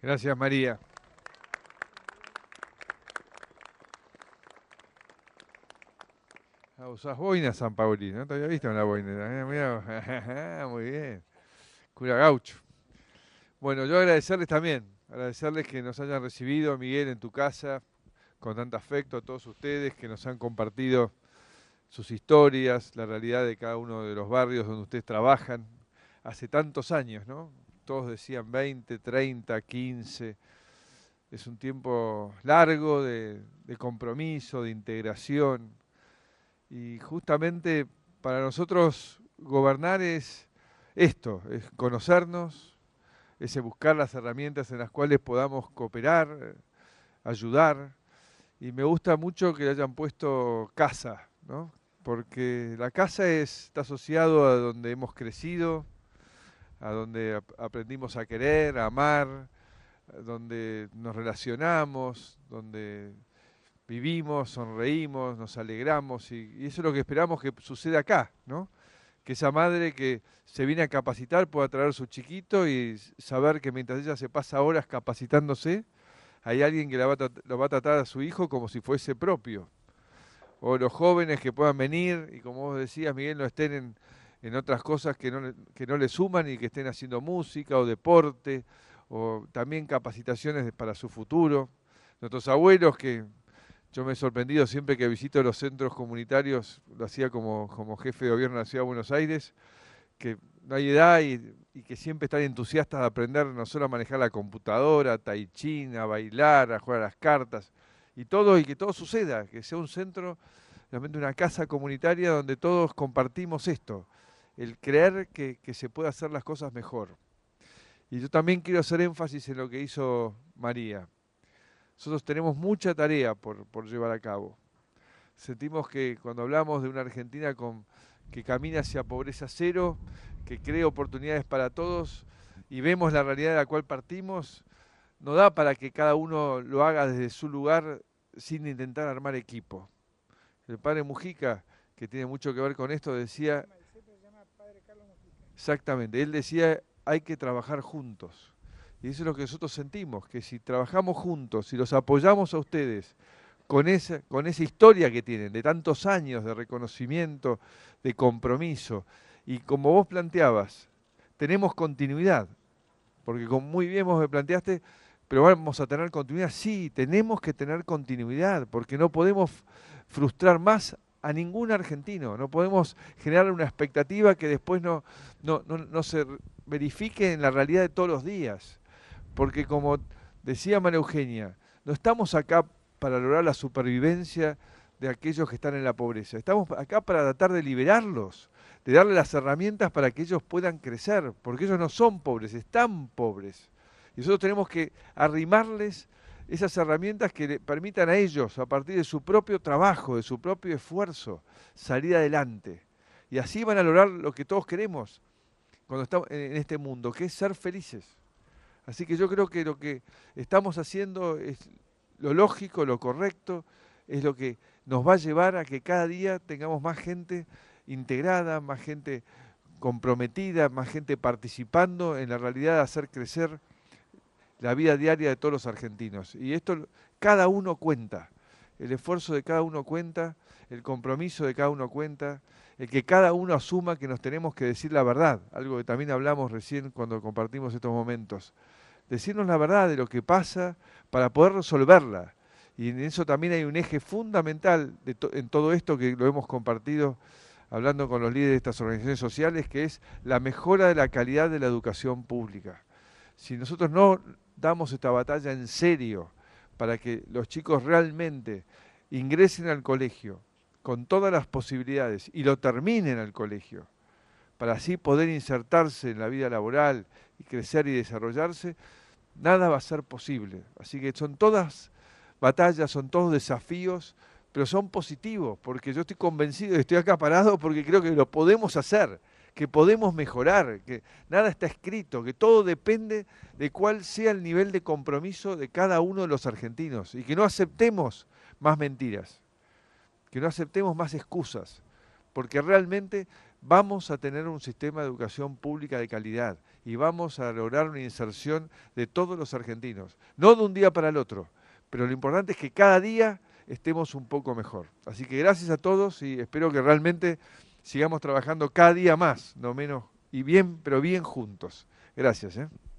Gracias, María. Ah, usás boina, San Pauli, no te había visto una boina. Mirá, muy bien. Cura gaucho. Bueno, yo agradecerles también, agradecerles que nos hayan recibido, Miguel, en tu casa, con tanto afecto, a todos ustedes que nos han compartido sus historias, la realidad de cada uno de los barrios donde ustedes trabajan, hace tantos años, ¿no? Todos decían 20, 30, 15. Es un tiempo largo de compromiso, de integración. Y justamente para nosotros gobernar es esto, es conocernos, es buscar las herramientas en las cuales podamos cooperar, ayudar. Y me gusta mucho que le hayan puesto casa, ¿no? Porque la casa está asociado a donde hemos crecido, a donde aprendimos a querer, a amar, donde nos relacionamos, donde vivimos, sonreímos, nos alegramos y eso es lo que esperamos que suceda acá, ¿no? Que esa madre que se viene a capacitar pueda traer a su chiquito y saber que mientras ella se pasa horas capacitándose, hay alguien que lo va a tratar a su hijo como si fuese propio. O los jóvenes que puedan venir y como vos decías, Miguel, no estén en otras cosas que no le suman y que estén haciendo música o deporte o también capacitaciones para su futuro. Nuestros abuelos que yo me he sorprendido siempre que visito los centros comunitarios, lo hacía como jefe de gobierno de la Ciudad de Buenos Aires, que no hay edad y que siempre están entusiastas de aprender no solo a manejar la computadora, tai chi, a bailar, a jugar a las cartas, y que todo suceda, que sea un centro, realmente una casa comunitaria donde todos compartimos esto, el creer que se puede hacer las cosas mejor. Y yo también quiero hacer énfasis en lo que hizo María. Nosotros tenemos mucha tarea por llevar a cabo. Sentimos que cuando hablamos de una Argentina que camina hacia pobreza cero, que cree oportunidades para todos y vemos la realidad de la cual partimos, no da para que cada uno lo haga desde su lugar sin intentar armar equipo. El padre Mujica, que tiene mucho que ver con esto, decía, exactamente, él decía, hay que trabajar juntos. Y eso es lo que nosotros sentimos, que si trabajamos juntos, si los apoyamos a ustedes, con esa historia que tienen, de tantos años de reconocimiento, de compromiso. Y como vos planteabas, tenemos continuidad, porque como muy bien vos me planteaste, pero vamos a tener continuidad. Sí, tenemos que tener continuidad, porque no podemos frustrar más a ningún argentino, no podemos generar una expectativa que después no se verifique en la realidad de todos los días. Porque como decía María Eugenia, no estamos acá para lograr la supervivencia de aquellos que están en la pobreza. Estamos acá para tratar de liberarlos, de darle las herramientas para que ellos puedan crecer, porque ellos no son pobres, están pobres. Y nosotros tenemos que arrimarles esas herramientas que le permitan a ellos, a partir de su propio trabajo, de su propio esfuerzo, salir adelante. Y así van a lograr lo que todos queremos cuando estamos en este mundo, que es ser felices. Así que yo creo que lo que estamos haciendo es lo lógico, lo correcto, es lo que nos va a llevar a que cada día tengamos más gente integrada, más gente comprometida, más gente participando en la realidad de hacer crecer la vida diaria de todos los argentinos. Y esto, cada uno cuenta, el esfuerzo de cada uno cuenta, el compromiso de cada uno cuenta, el que cada uno asuma que nos tenemos que decir la verdad, algo que también hablamos recién cuando compartimos estos momentos. Decirnos la verdad de lo que pasa para poder resolverla. Y en eso también hay un eje fundamental en todo esto que lo hemos compartido hablando con los líderes de estas organizaciones sociales, que es la mejora de la calidad de la educación pública. Si nosotros no damos esta batalla en serio para que los chicos realmente ingresen al colegio con todas las posibilidades y lo terminen al colegio, para así poder insertarse en la vida laboral y crecer y desarrollarse, nada va a ser posible. Así que son todas batallas, son todos desafíos, pero son positivos, porque yo estoy convencido y estoy acá parado porque creo que lo podemos hacer, que podemos mejorar, que nada está escrito, que todo depende de cuál sea el nivel de compromiso de cada uno de los argentinos y que no aceptemos más mentiras, que no aceptemos más excusas, porque realmente vamos a tener un sistema de educación pública de calidad y vamos a lograr una inserción de todos los argentinos. No de un día para el otro, pero lo importante es que cada día estemos un poco mejor. Así que gracias a todos y espero que realmente sigamos trabajando cada día más, no menos, y bien, pero bien juntos. Gracias.